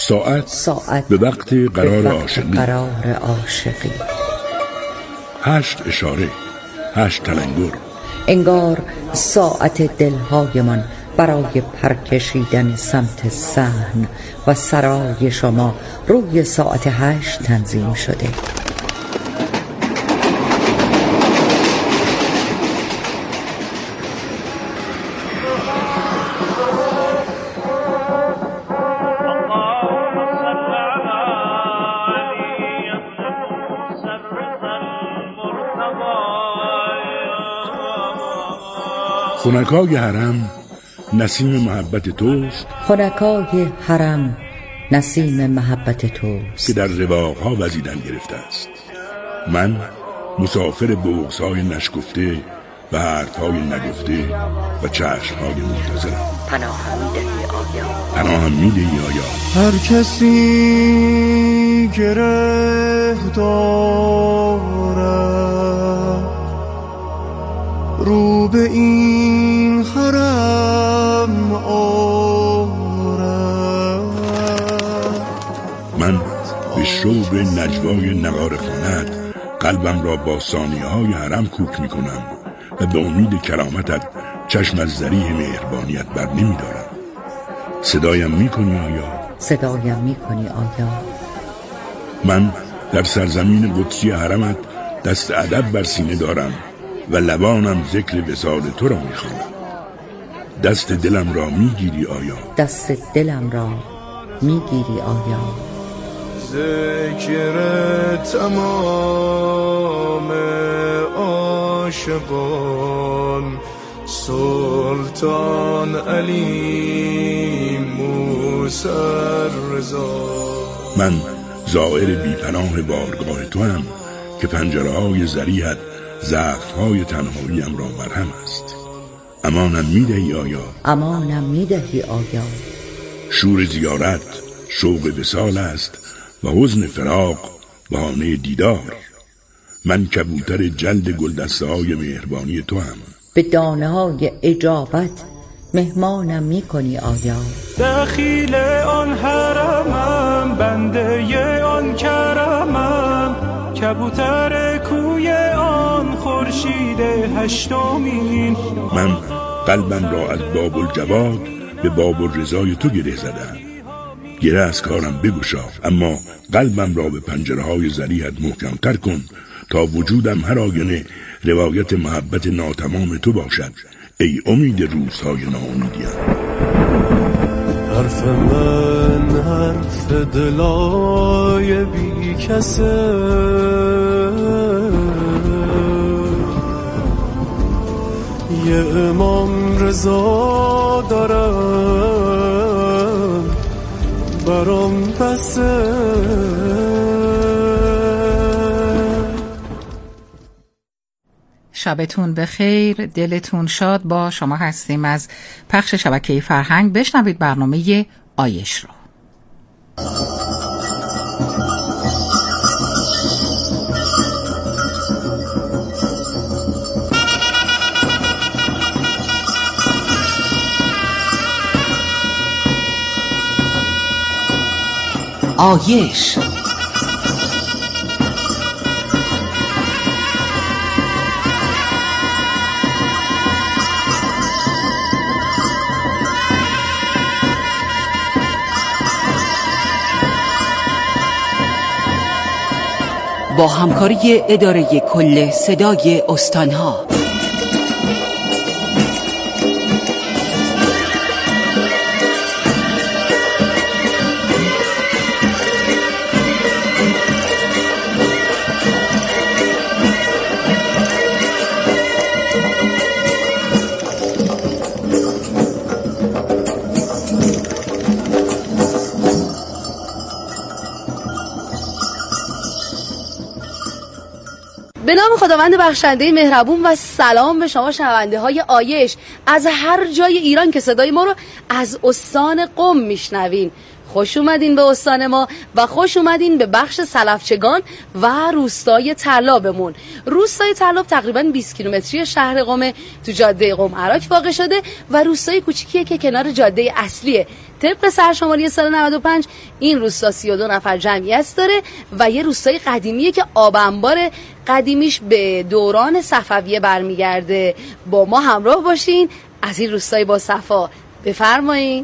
ساعت به وقت قرار عاشقی. 8 اشاره، 8 تلنگر. انگار ساعت دلهایمان برای پرکشیدن سمت صحن و سرای شما روی ساعت 8 تنظیم شده. خنکای حرم نسیم محبت توست، خنکای حرم نسیم محبت توست که در رواقها وزیدن گرفته است. من مسافر بغض‌های نشگفته و حرف‌های نگفته و چشم‌های منتظرم. پناهم می‌دهی آیا؟ هر کسی گره دارد رو به این حرم آرد. من به شوق نجوای نغاره خانت قلبم را با ثانیه‌های حرم کوک می‌کنم و به امید کرامتت چشم از ذریح مهربانیت بر نمی‌دارم. صدایم می‌کنی آیا؟ صدایم می‌کنی آیا؟ من در سرزمین قدسی حرمت دست ادب بر سینه دارم و لبانم ذکر وصال تو را می‌خوانم. دست دلم را می‌گیری آیا؟ دست دلم را می‌گیری آیا؟ ذکر تمام عاشقان سلطان علی موسی رضا. من زائر بی‌پناه بارگاه تو هم که پنجره‌های ذریحت زخم‌های تنهاییم را مرهم است. امانم می‌دهی آیا؟ امانم می‌دهی آیا؟ شور زیارت شوق وصال است و حزن فراق بهانه دیدار. من کبوتر جلد گلدسته‌های مهربانی تو هم. به دانه‌های اجابت مهمانم می‌کنی آیا؟ دخیل آن حرمم، بنده آن کرمم، کبوتر کوی آن خورشید هشتمین. من قلبم را از باب الجواد به باب الرضای تو گره زدم. گره از کارم بگشا، اما قلبم را به پنجره‌های ذریحت محکم‌تر کن تا وجودم هر آینه روایت محبت ناتمام تو باشد. ای امید روزهای ناامیدیم. حرف من حرف دلای بی کسه، یه امام رضا دارم برام بسه. شبتون بخیر، دلتون شاد. با شما هستیم از پخش شبکه فرهنگ. بشنوید برنامه آیش رو. آیش با همکاری اداره کل صدای استانها. به نام خداوند بخشنده مهربون و سلام به شما شنونده های آیش از هر جای ایران که صدای ما رو از استان قم میشنوین. خوش اومدین به استان ما و خوش اومدین به بخش سلفچگان و روستای طلابمون. روستای طلاب تقریباً 20 کیلومتری شهر قم تو جاده قم عراق واقع شده و روستای کوچیکیه که کنار جاده اصلیه. طبق سرشماری سال 95 این روستا 32 نفر جمعیت داره و یه روستای قدیمیه که آب انبار قدیمیش به دوران صفویه برمیگرده. با ما همراه باشین از این روستای با صفا. بفرمایین.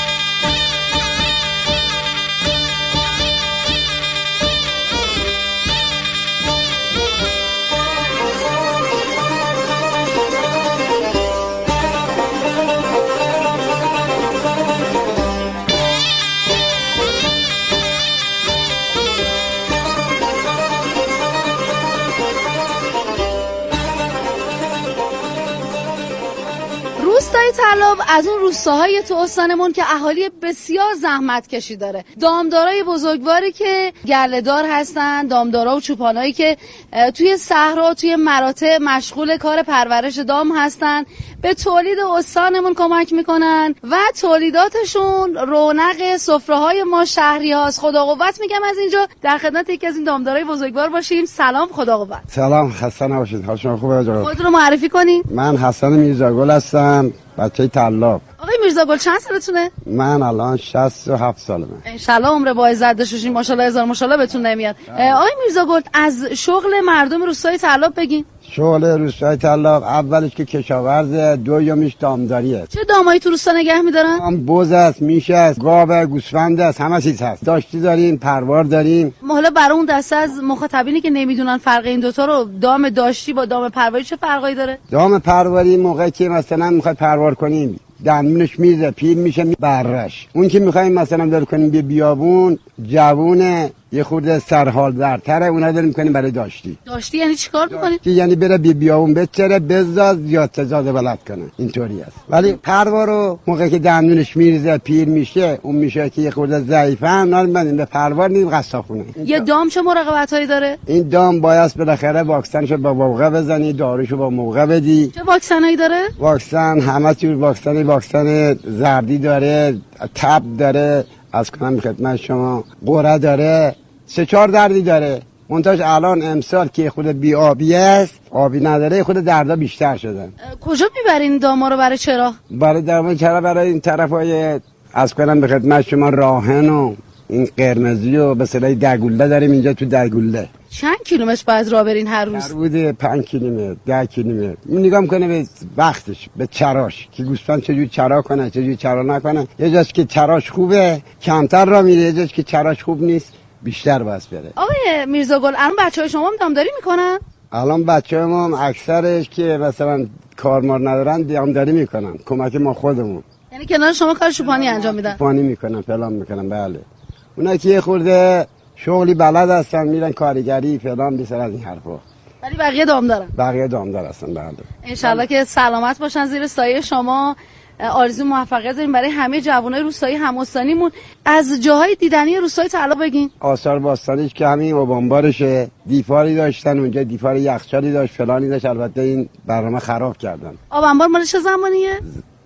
روستای طلاب از اون روستاهای تو استانمون که اهالی بسیار زحمت کشی داره. دامدارای بزرگواری که گله‌دار هستن، دامدارا و چوپانایی که توی صحرا توی مراتع مشغول کار پرورش دام هستن، به تولید استانمون کمک میکنن و تولیداتشون رونق سفره‌های ما شهری هاست. خدا قوت میگم از اینجا در خدمت یکی از این دامدارای بزرگوار باشیم. سلام، خدا قوت. سلام، خسته نباشید. حال شما خوبه آقا؟ خودتون رو معرفی کنین. من حسن میرزاگل هستم، بچه طلاب. آقای میرزاگل چند سالتونه؟ من الان 67 سالمه. انشالله عمر با عزت داشته باشین. ماشاءالله هزار ماشاءالله بهتون نمیاد. آقای میرزاگل از شغل مردم روستای طلاب بگین. شغل روستای طلاب اولش که کشاورزه، دومیش دامداریه. چه دامایی تو روستا نگه می‌دارن؟ بز است، میش است، گاو، گوسفند است، همه چیز هست. داشتی داریم، پروار داریم. حالا برای اون دسته از مخاطبینی که نمیدونن فرق این دوتا رو، دام داشتی با دام پرواری چه فرقایی داره؟ دام پرواری موقعی که مثلا میخوای پروار کنیم دندونش میزه، پیر میشه برش. اون که میخوایم مثلا دار کنیم به بیابون، جوونه، یه خورده سرحال‌تره، اونا داریم میکنیم برای داشتی. داشتی یعنی چیکار میکنیم؟ یعنی بره به بیابون بچره، بزاز یا تزاد بلد کنه، اینطوری است. ولی پروارو موقعی که دندونش میریزه، پیر میشه، اون میشه که یه خورده ضعیفن، نمیدونیم به پروار نیم قصابخونه. یه دام چه مراقبتایی داره؟ این دام باید بالاخره واکسنشو با موقع بزنی، داروشو با موقع بدی. چه واکسنایی داره؟ واکسن همه جور واکسن زردی داره، تب داره، از کنم خدمت شما، قره داره، 3-4 دردی داره. منتاج الان امسال که خود بی آبی است، آبی نداره، خود دردا بیشتر شدن. کجا میبرین داما رو؟ برای چرا؟ برای درمان چرا؟ برای این طرفای از کنم به خدمت شما راهن و این قرمزی و به صلاح دگوله داریم اینجا تو دگوله. چند کیلومتر باید راه برین هر روز؟ هر بوده 5 کیلومتر 10 کیلومتر. نگاه میکنه به وقتش، به چراش که گوسفند چجوری چرا کنه، چجوری چرا نکنه. یه جاست که چراش خوبه کمتر راه میره، یه جاست که چراش خوب نیست بیشتر باید بره. آقای میرزاگل الان بچهای شما هم دامداری میکنن؟ الان بچه‌مون اکثرش که مثلا کارمار ندارن دامداری میکنن، کمک ما خودمون. یعنی کنار شما کار چوپانی انجام میدن؟ چوپانی میکنن، فلان میکنن. بله. اونا که یه خورده شغلی بلد هستن، میرن کارگری فلان بیشتر از این حرفا. ولی بقیه دامدارن؟ بقیه دامدار هستن. بله. انشالله که سلامت باشن زیر سایه شما. آرزو موفقیت داریم برای همه جوانای روستایی هم‌استانیمون. از جاهای دیدنی روستای طلاب بگین. آثار باستانیش که همین اوبانبارشه، دیفاری داشتن اونجا، دیفار یخچالی داشت، فلانی داشت. البته این برنامه خراب کردن. آبانبار مال چه زمانیه؟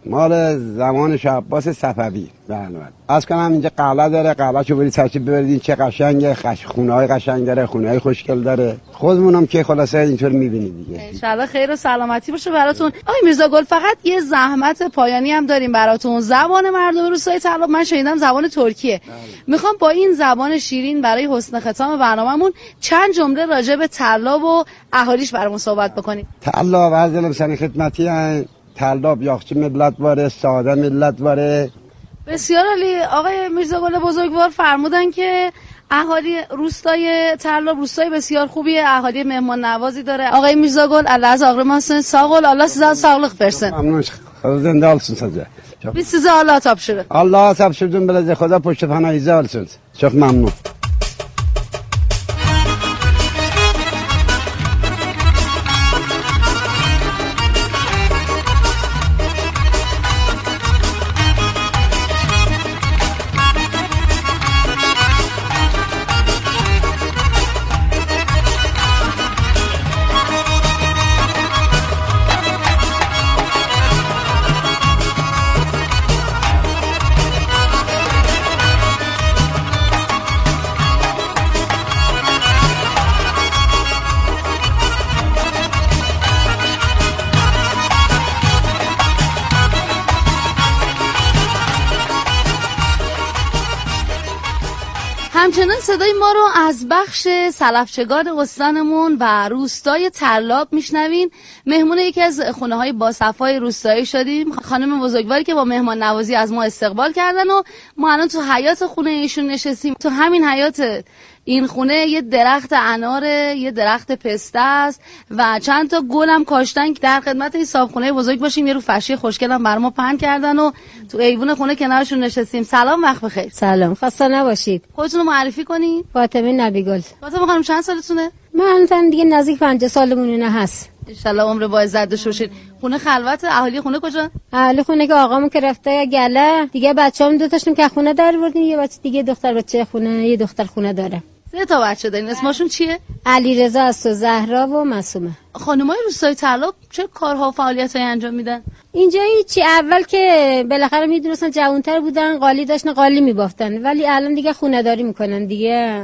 مال زمان شاه عباس صفوی. بله. از کنم اینجا قلعه داره، قلعه‌شو برید تشریف ببرید، این چه قشنگه، خونه‌های قشنگ داره، خونه‌های خوشگل داره. خودمونم که خلاصه اینطور می‌بینید دیگه. ان شاءالله خیر و سلامتی باشه براتون. آقای میرزاگل فقط یه زحمت پایانی هم داریم براتون. زبان مردم روستای طلاب من شنیدم زبان ترکیه. میخوام با این زبان شیرین برای حسن ختام برنامه‌مون چند جمله راجع به طلاب و اهالیش برامون صحبت بکنید. طلاب عرض سن خدمتی طلاب یاخچه ملت واره، ساده ملت واره. بسیار عالی. آقای میرزاگل بزرگوار فرمودن که اهالی روستای طلاب روستای بسیار خوبیه، اهالی مهمان نوازی داره. آقای میرزاگل الله از ağrımasın sağ ol, Allah size sağlık versin. ممنون. زنده olsun size. Biz size Allah tapşırır. Allah'a tapşırdım bilece خدا پشت پناهیزه olsun. Çok memnun. همچنان صدای ما رو از بخش سلفچگان استانمون و روستای طلاب میشنوین. مهمون یکی از خونه‌های باصفای روستایی شدیم، خانم بزرگواری که با مهمان نوازی از ما استقبال کردن و ما الان تو حیاط خونه ایشون نشستیم. تو همین حیاط این خونه یه درخت اناره، یه درخت پسته است و چند تا گل هم کاشتن که در خدمت این صاحبخونه بزرگ باشیم. یه رو فرشی خوشگل هم برام پهن کردن و تو ایوون خونه کنارشون نشستیم. سلام، وقت بخیر. سلام، خسته نباشید. خودتون رو معرفی کنین. فاطمه نبیگل. فاطمه خانم چند سالتونه؟ من دیگه نزدیک 50 سالمون اینه هست. ان شاءالله عمر با عزت داشته باشید. خونه خلوت، اهالی خونه کجا؟ اهالی خونه که آقامون که رفته گله دیگه، بچه‌ام دو تاشون که خونه در آوردیم، یه بچه دیگه دختر بچه خونه، یه دختر خونه داره. 3 تا بچه دارین. اسمشون چیه؟ علیرضا است و زهرا و معصومه. خانمای روستای طلاب چه کارها و فعالیتایی انجام میدن؟ اینجا هیچی، اول که بالاخره میدونستن جوان‌تر بودن، قالی داشتن قالی میبافتن، ولی الان دیگه خونه داری میکنن دیگه.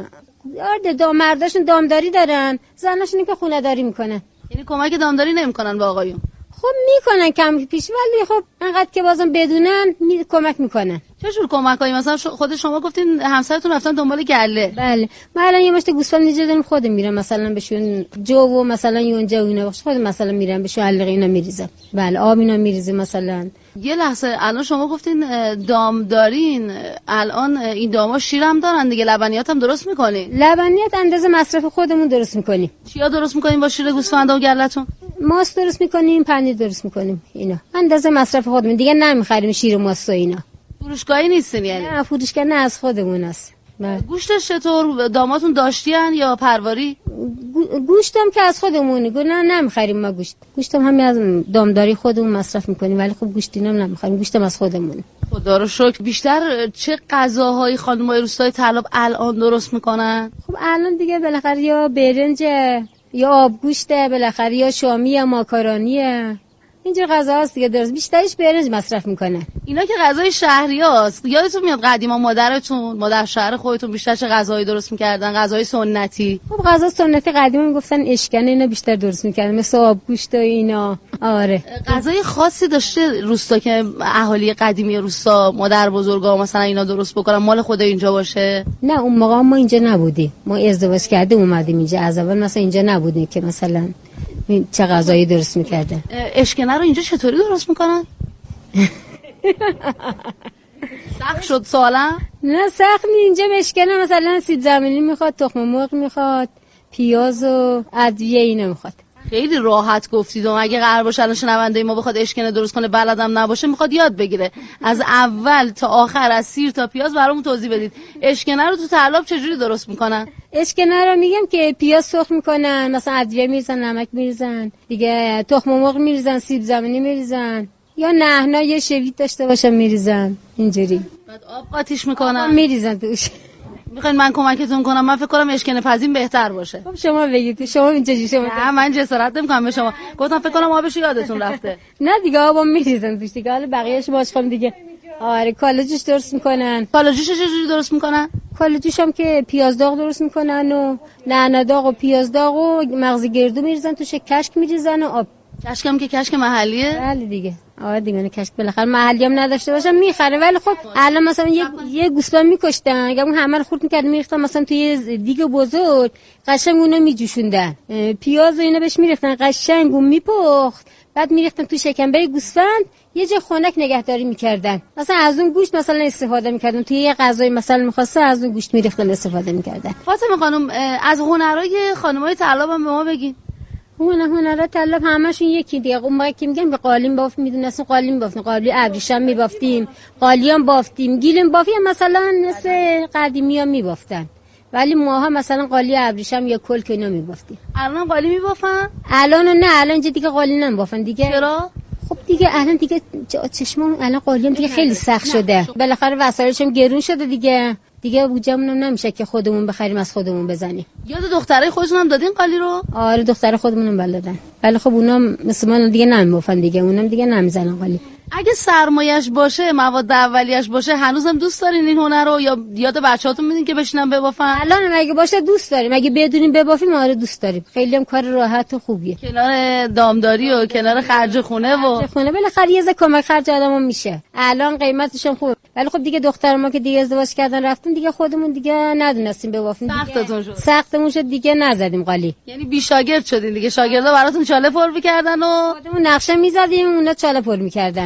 مرداشون دامداری دارن، زناشون که خونه داری میکنن. یعنی کمک دامداری نمیکنن به آقایون؟ خب میکنن کم پیش، ولی خب انقدر که بازم بدونن کمک میکنن. چه جور کمکایی؟ مثلا خود شما گفتین همسرتون رفتن دنبال گله. بله، ما الان یه مشت گوسفند اینجا داریم، خودم میرم مثلا بهشون جو و مثلا یونجا و اینا خودم مثلا میرم بهشون علقه اینا میریزم. بله، آب اینا میریزیم مثلا. یه لحظه، الان شما گفتین دام دارین، الان این داما شیرم دارن دیگه، لبنیات هم درست میکنین؟ لبنیات اندازه مصرف خودمون درست میکنیم. چیا درست میکنین با شیر گوسفند و گله‌تون؟ ماست درست میکنیم، پنیر درست میکنیم، اینا اندازه مصرف خودمون دیگه، نمیخریم شیر و ماست و اینا. فروشگاهی نیستین یعنی؟ نه، فروشگاه نه، از خودمون است. گوشتش چطور داماتون داشتین یا پرواری؟ گوشتم که از خودمونه، نه نمیخریم ما گوشتم همین از دامداری خودمون مصرف میکنیم، ولی خب گوشتینم نمیخریم، گوشتم از خودمون. خدا رو شکر. بیشتر چه غذاهایی خانمای روستای طلاب الان درست میکنن؟ خب الان دیگه بالاخره یا برنج یا آبگوشته، بالاخره یا شامی یا ماکارونیه، اینجور غذاست دیگه درست. بیشترش برنج مصرف میکنن. اینا که غذای شهریاست. یادتون میاد قدیما مادر شهر خودتون بیشتر چه غذایی درست میکردن؟ غذای سنتی. خب غذا سنتی قدیما میگفتن اشکنه، اینا بیشتر درست میکردن، مثل آبگوشت و اینا. آره. غذای خاصی داشته روستا که اهالی قدیمی روستا، مادر بزرگا مثلا اینا درست بکنن، مال خود اینجا باشه؟ نه، اون موقع ما اینجا نبودیم، ما ازدواج کردیم اومدیم اینجا، از اول مثلا اینجا نبودیم که مثلا چه غذایی درست میکردن. اشکنه رو اینجا چطوری درست میکنن؟ سخت شد سوالا؟ نه سخت نی، اینجا اشکنه مثلا سیب زمینی میخواد، تخم مرغ میخواد، پیاز و ادویه اینا میخواد. خیلی راحت گفتید. اگه قرار باشه الان شنونده ما بخواد اشکنه درست کنه، بلدم نباشه، میخواد یاد بگیره، از اول تا آخر از سیر تا پیاز برامون توضیح بدید. اشکنه رو تو طلاب چجوری درست میکنن؟ اشکنه رو میگم که پیاز سرخ میکنن، مثلا ادویه میریزن، نمک میریزن دیگه، تخم مرغ میریزن، سیب زمینی میریزن، یا نهنا یه شوید داشته باشن میریزن، اینجوری. بعد آب قاطیش میکنن، میریزن توش. میخواین من کمکتون کنم؟ من فکر کنم اشکنه پزین بهتر باشه. خب شما بگید، شما اینجوری. شما نه، من جسارت نمیکنم به شما. گفتم فکر کنم آبش یادتون رفته. نه دیگه، آبم میریزن توش دیگه، حالا بقیه‌اش باشم دیگه. آره، کالجوش درست میکنن. کالجوش چجوری درست میکنن؟ کالجوش هم که پیاز داغ درست میکنن و نعنا داغ و پیاز داغ و مغز گردو میریزن توش، کشک میریزن و آب. کشک هم که کشک محلیه؟ بله دیگه. آره دیگه، کشک بالاخره محلی هم نداشته باشم میخره، ولی خب الان مثلا یه گوسفند میکشتن، اگه اون همه رو خورد میکرد میریختن مثلا توی دیگ بزرگ، قشنگ اونو میجوشوندن، پیاز و اینا بهش میریختن، قشنگ اون میپخت، بعد میریختن تو شکمبر گوسفند، یه جای خنک نگهداری میکردن، مثلا از اون گوشت مثلا استفاده میکردن، توی یه غذای مثلا می‌خواسته از اون گوشت میریختن استفاده میکردن. فاطمه خانم، از هنرهای خانمای طلاب هم به ما بگین. هنرها طلاب همشون یکی دیگه. اون موقع که میگن به قالین بافت، میدونستن قالین بافتیم، قالی ابریشم میبافتیم، قالیام بافتیم، گیلم بافی هم مثلا مثل قدیمی‌ها میبافتن، ولی ماها مثلا قالی ابریشم یا کلک اینا میبافتیم. الان قالی میبافن؟ الان نه، الان اینجا دیگه قالی نمیبافن دیگه. چرا؟ خب دیگه الان دیگه چشمون الان قالیم دیگه خیلی سخت شده، بالاخره وسایلش هم گرون شده دیگه بودجمون هم نمیشه که خودمون بخریم از خودمون بزنیم. یاد دخترای خودتون هم دادین قالی رو؟ آره، دختر خودمون هم بلدن، ولی خب اونا مثل ما دیگه نمیبافن دیگه، اونم دیگه نمیزنن قالی. اگه سرمایه‌اش باشه، مواد اولیه‌اش باشه، هنوزم دوست دارین این هنر رو یا یاد بچه‌هاتون میدین که بشینن ببافن؟ الان اگه باشه دوست داریم، اگه بدونیم ببافیم آره دوست داریم، خیلی هم کار راحت و خوبیه، کنار دامداری و کنار خرج خونه و بالاخره یه ز کمک خرج آدمو میشه. الان قیمتش هم خوبه. ولی خب دیگه دختر ما که دیگه ازدواج کردن رفتن دیگه خودمون دیگه ندونستیم ببافیم. سختمون شد دیگه نزدیم قالی. یعنی بی شاگرد شدین دیگه، شاگردا براتون چاله پر می‌کردن و خودمون نقشه می‌زدیم اونا چاله پر می‌کردن.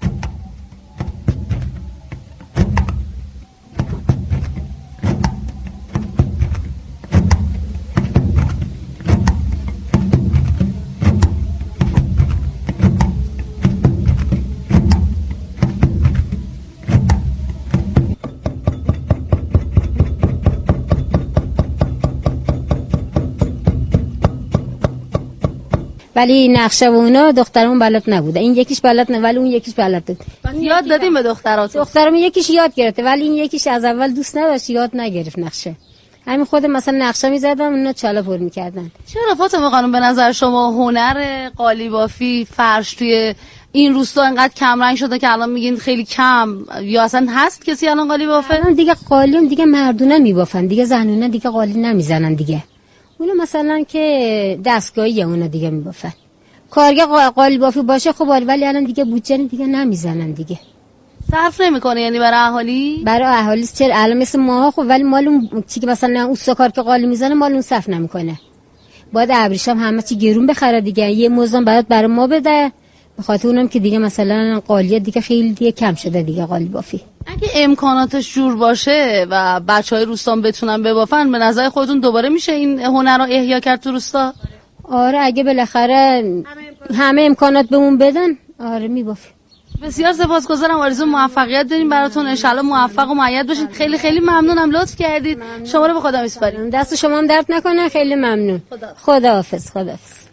ولی نقشه و اونا دخترمون بلد نبوده. این یکیش بلد نه ولی اون یکیش بلد بود. پس یاد دادیم به دختراتون؟ دخترم یکیش یاد گرفته ولی این یکیش از اول دوست نداشت، یاد نگرفت نقشه. همین خود مثلا نقشه می‌زدم اونا چاله پر می‌کردن. چرا فاطمه خانم به نظر شما هنر قالی بافی فرش توی این روستا انقدر کم رنگ شده که الان میگین خیلی کم، یا اصلا هست کسی الان قالی بافه؟ الان دیگه قالیم دیگه مردونه میبافن، دیگه زنونه دیگه قالی نمیزنن دیگه. اونا مثلا که دستگاهی اونا دیگه میبافن. کارگاه قالی بافی باشه خب ولی الان دیگه بودجه دیگه نمیزنن دیگه. صرف نمیکنه یعنی برای اهالی؟ برای اهالی چرا الان مثل ماها خب ولی مال اون چی که مثلا اوستاکار که قالی میزنه مال اون صرف نمیکنه. باید ابریشم همه چی گرون بخره دیگه، یه موزم برای ما بده. به خاطر اونم که دیگه مثلا قالیه دیگه خیلی دیگه کم شده دیگه قالی بافی. اگه امکاناتش جور باشه و بچهای روستان بتونن ببافن به نظر خودتون دوباره میشه این هنر رو احیا کرد تو روستا؟ آره اگه بالاخره همه امکانات بهمون بدن آره میبافیم. بسیار سپاسگزارم، آرزو موفقیت داریم براتون، ان شاءالله موفق و مؤید باشین. خیلی خیلی ممنونم، لطف کردید. شما رو به خدا میسپاریم. دست شما هم درد نکنه. خیلی ممنون. خداحافظ. خداحافظ.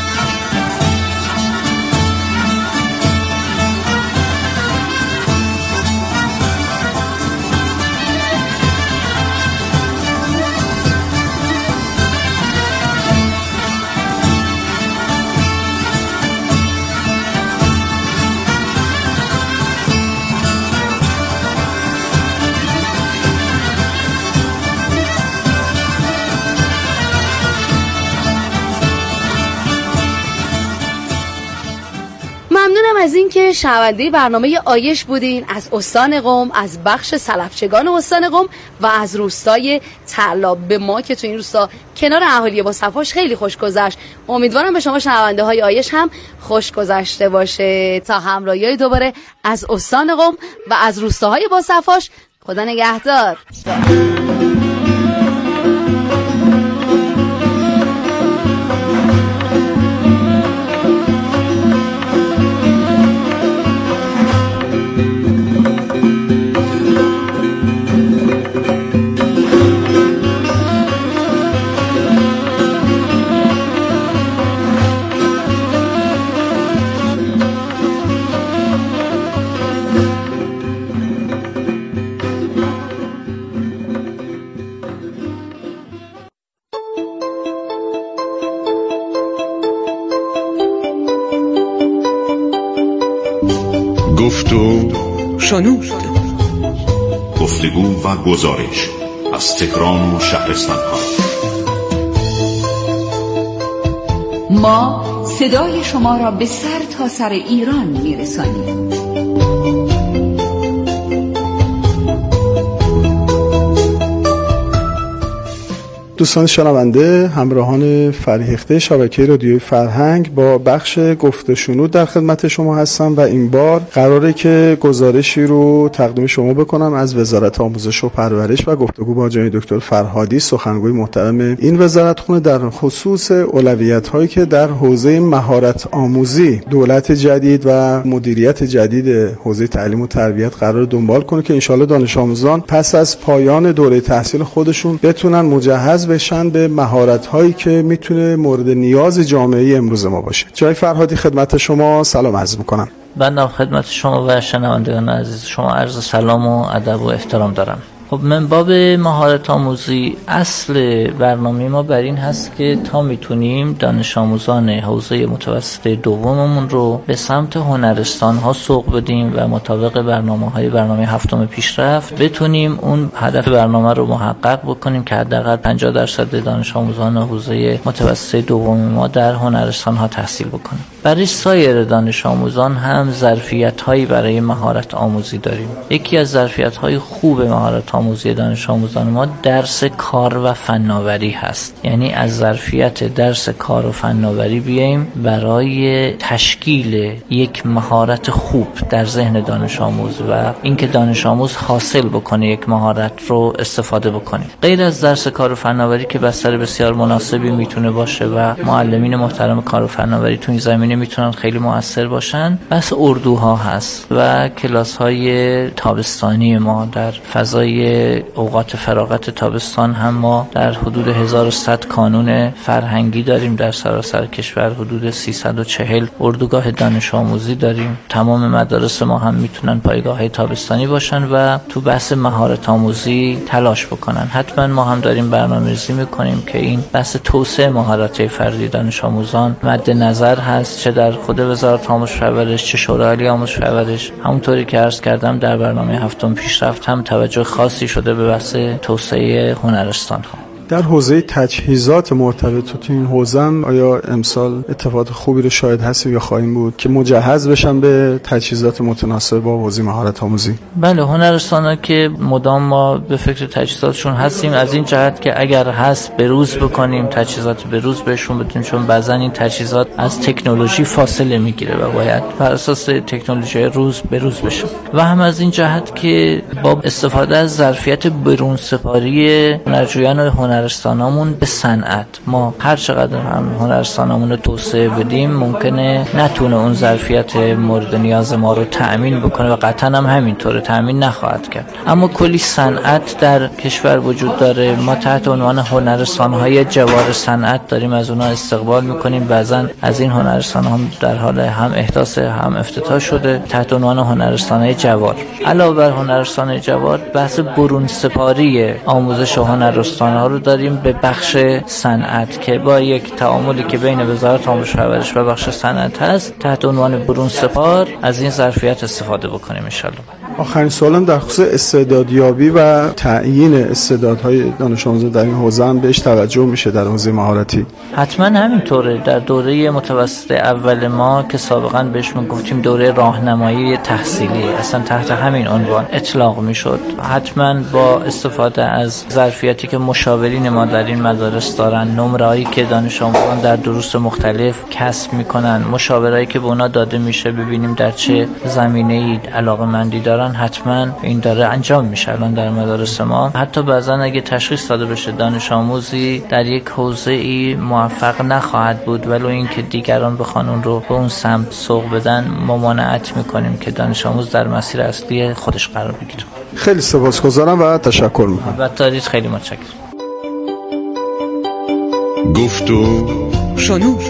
ممنونم از این که شنونده برنامه آیش بودین از استان قم، از بخش سلفچگان استان قم و از روستای طلا. به ما که تو این روستا کنار اهالی با صفاش خیلی خوش گذشت. امیدوارم به شما شنونده های آیش هم خوش گذشته باشه. تا همراهی دوباره از استان قم و از روستاهای با صفاش، خدا نگهدار. گفت و شنود، گفتگو و گزارش از تهران و شهرستان‌ها. ما صدای شما را به سر تا سر ایران می‌رسانیم. دوستان شنونده، همراهان فرهیخته شبکه رادیوی فرهنگ با بخش گفت و شنود در خدمت شما هستم و این بار قراره که گزارشی رو تقدیم شما بکنم از وزارت آموزش و پرورش و گفتگو با جناب دکتر فرهادی، سخنگوی محترم این وزارتخونه، در خصوص اولویت‌هایی که در حوزه مهارت آموزی دولت جدید و مدیریت جدید حوزه تعلیم و تربیت قرار دنبال کنه که انشالله دانش آموزان پس از پایان دوره تحصیل خودشون بتونن مجهز بشن به مهارت‌هایی که میتونه مورد نیاز جامعه امروز ما باشه. جای فرهادی خدمت شما سلام عرض میکنم. بنده خدمت شما و شنوندگان عزیز شما عرض سلام و ادب و احترام دارم. خب من باب مهارت آموزی اصل برنامه ما بر این هست که تا میتونیم دانش آموزان حوزه متوسط دوممون رو به سمت هنرستان ها سوق بدیم و مطابق برنامه هفتم پیشرفت بتونیم اون هدف برنامه رو محقق بکنیم که حداقل 50% دانش آموزان حوزه متوسط دوم ما در هنرستان ها تحصیل بکنیم. برای سایر دانش آموزان هم ظرفیت هایی برای مهارت آموزی داریم. یکی از ظرفیت های خوب مهارت آموزی دانش آموزان ما درس کار و فناوری هست. یعنی از ظرفیت درس کار و فناوری بیایم برای تشکیل یک مهارت خوب در ذهن دانش آموز و اینکه دانش آموز حاصل بکنه یک مهارت رو استفاده بکنیم. غیر از درس کار و فناوری که بستر بسیار مناسبی میتونه باشه و معلمین محترم کار و فناوری تو این زمینه میتونن خیلی مؤثر باشن، بس اردوها هست و کلاس های تابستانی ما در فضای اوقات فراغت تابستان هم ما در حدود 1100 کانون فرهنگی داریم. در سراسر کشور حدود 340 اردوگاه دانش آموزی داریم. تمام مدارس ما هم میتونن پایگاه تابستانی باشن و تو بحث مهارت آموزی تلاش بکنن. حتما ما هم داریم برنامه‌ریزی میکنیم که این بحث توسعه مهارت فردی دانش آموزان مد نظر هست، چه در خود وزارت آموزش و پرورش چه شورای عالی آموزش و پرورش. همونطوری که عرض کردم در برنامه هفتم پیشرفت هم توجه خاصی شده به بحث توسعه هنرستان ها. در حوزه تجهیزات مرتبط تو این حوزه آیا امسال اتفاقات خوبی رو شاهد هستیم یا خواهیم بود که مجهز بشن به تجهیزات متناسب با حوزه مهارت آموزی؟ بله، هنرستانا که مدام ما به فکر تجهیزاتشون هستیم، از این جهت که اگر هست بروز بکنیم، تجهیزات بروز بهشون بدیم، چون بعضا این تجهیزات از تکنولوژی فاصله میگیره و باید بر اساس تکنولوژی روز بروز بشه. و هم از این جهت که با استفاده از ظرفیت برون سپاری هنرجویان و هنرستانامون به صنعت، ما هر چقدر هم هنرستانامون رو توسعه بدیم ممکنه نتونه اون ظرفیت مورد نیاز ما رو تأمین بکنه و قطعا هم همینطوره تأمین نخواهد کرد. اما کلی صنعت در کشور وجود داره. ما تحت عنوان هنرستان‌های جوار صنعت داریم از اونها استقبال میکنیم. بعضا از این هنرستان‌ها در حال هم احداث هم افتتاح شده تحت عنوان هنرستان‌های جوار. علاوه بر هنرستان جوار بحث برون سپاری آموزش هنرستان‌ها رو داریم به بخش صنعت که با یک تعاملی که بین وزارت آموزش و پرورش و بخش صنعت هست تحت عنوان برون سپار از این ظرفیت استفاده بکنیم ان شاء الله. آخرین سوالم در خصوص استعدادیابی و تعیین استعدادهای دانش آموزان در این حوزه هم بهش توجه میشه در حوزه مهارتی؟ حتما همینطوره. در دوره متوسط اول ما که سابقا بهش گفتیم دوره راهنمایی تحصیلی، اصلا تحت همین عنوان اطلاق میشد. حتما با استفاده از ظرفیتی که مشاورین ما در این مدارس دارن، نمره‌ای که دانش آموزان در دروس مختلف کسب میکنن، مشاورهایی که به اونا داده میشه ببینیم در چه زمینه‌ای علاقه‌مندی دارن، حتما این داره انجام میشه الان در مدارس ما. حتی بعضا اگه تشخیص داده بشه دانش آموزی در یک حوزه‌ای موفق نخواهد بود ولو اینکه دیگران بخوان اون رو به اون سمت سوق بدن، ممانعت میکنیم که دانش آموز در مسیر اصلی خودش قرار بگیره. خیلی سپاسگزارم و تشکر میکنم. البته خیلی متشکرم. گفت و شنود.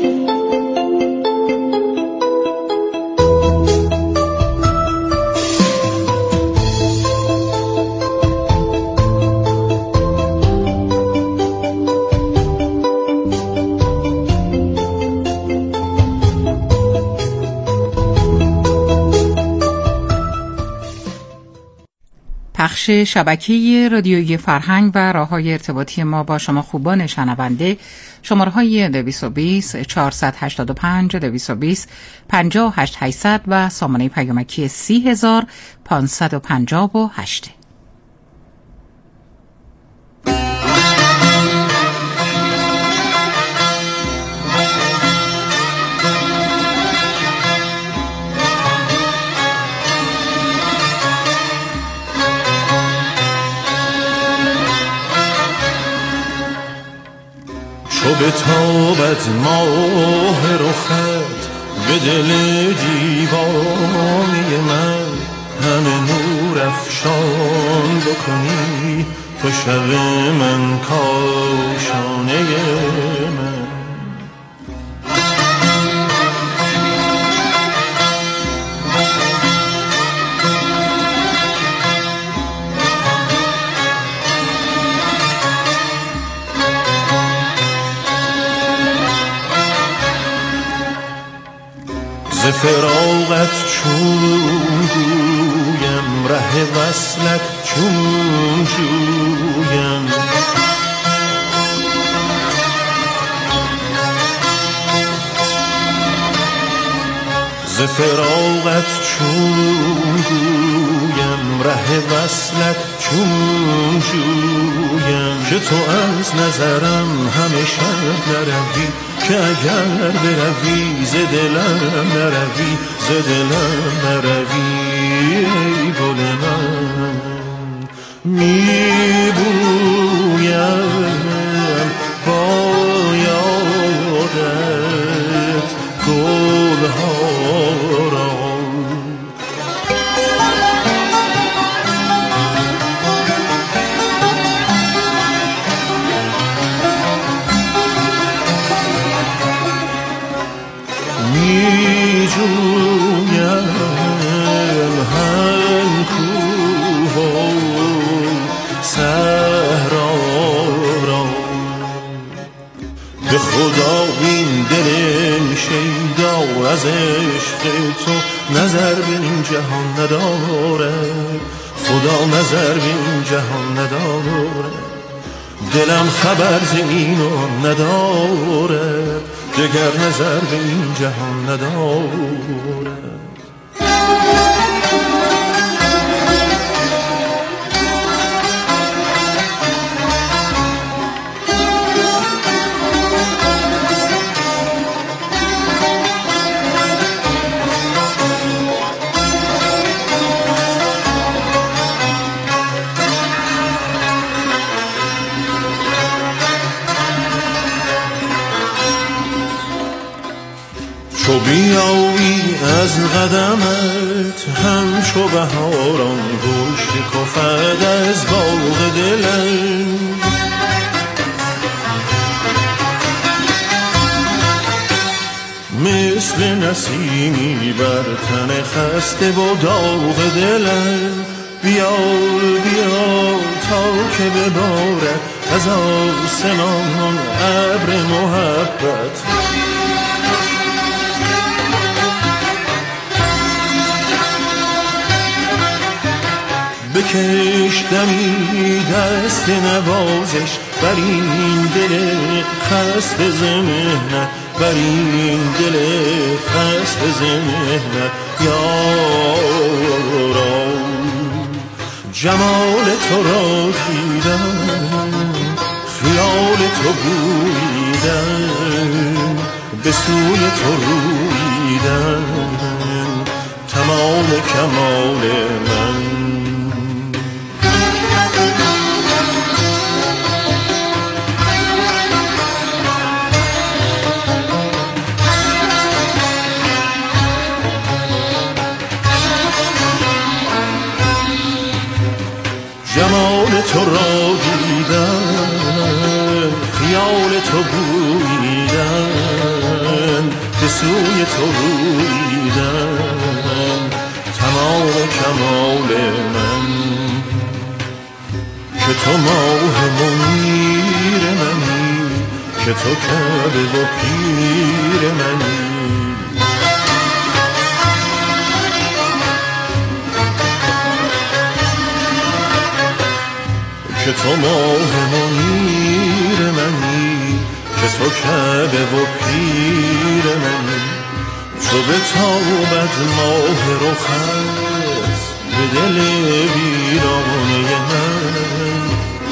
پخش شبکه رادیویی فرهنگ و راه‌های ارتباطی ما با شما خوبان شنونده، شماره‌های 220 485 220 58800 و سامانه پیامکی 30558. چو بتابد ماه رخت به دل دیوانه من، همه نور افشان بکنی تو شب من کاشانه من. ز فراقت چون گویم ره وصلت چون جویم ز فراقت چون گویم ره وصلت چون جویم که تو از نظرم همیشه نروی که اگر بروی ز دلم نروی ز دلم نروی ای گل من میبویم با یادت گلها را میجویم هم کوه و صحرا را به خدا این دل شیدا از عشق تو نظر به این جهان نداره خدا نظر به این جهان نداره دلم خبر ز اینو نداره دگر نظر به این جهان نداره چو بیایی از قدمت همچو بهاران گل شکفد از باغ دلم مثل نسیمی بر تن خسته و داغ دلم بیا بیا تا که ببارد از آسمان ابر محبت بکش دمی دست نوازش بر این دل خسته ز محنت بر این دل خسته ز محنت یارا جمال تو را دیدم خیال تو بویدم به سوی تو رویدم تمام کمال من جمال تو را دیدم خیال تو بویدم به سوی تو رویدم تمام کمال من که تو ماه منیر منی که تو کعبه و پیر منی که تو ماه منیر منی که تو کعبه و پیر منی چو بتابد ماه رخت به دل ویرانه من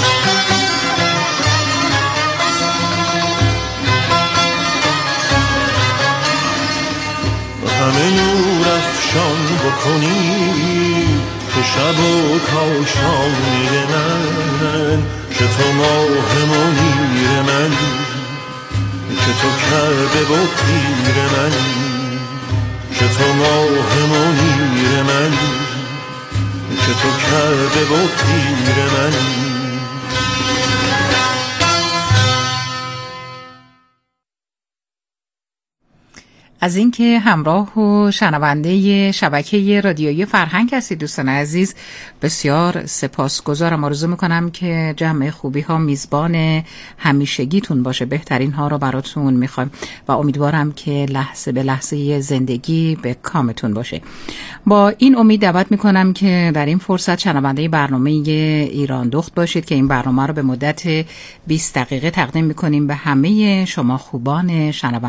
همه نور افشان بکنی تو شب و کاشانه من که تو ماه منیر من که تو کعبه و پیر من که تو ماه منیر من که تو کعبه و پیر من از اینکه همراه و شنونده شبکه رادیویی فرهنگ هستید دوستان عزیز، بسیار سپاسگزارم. آرزو میکنم که جمع خوبی ها میزبان همیشگیتون باشه، بهترین ها رو براتون میخوایم و امیدوارم که لحظه به لحظه زندگی به کامتون باشه. با این امید دعوت میکنم که در این فرصت شنونده برنامه ایران دخت باشید که این برنامه رو به مدت 20 دقیقه تقدیم میکنیم به همه شما خوبان شنونده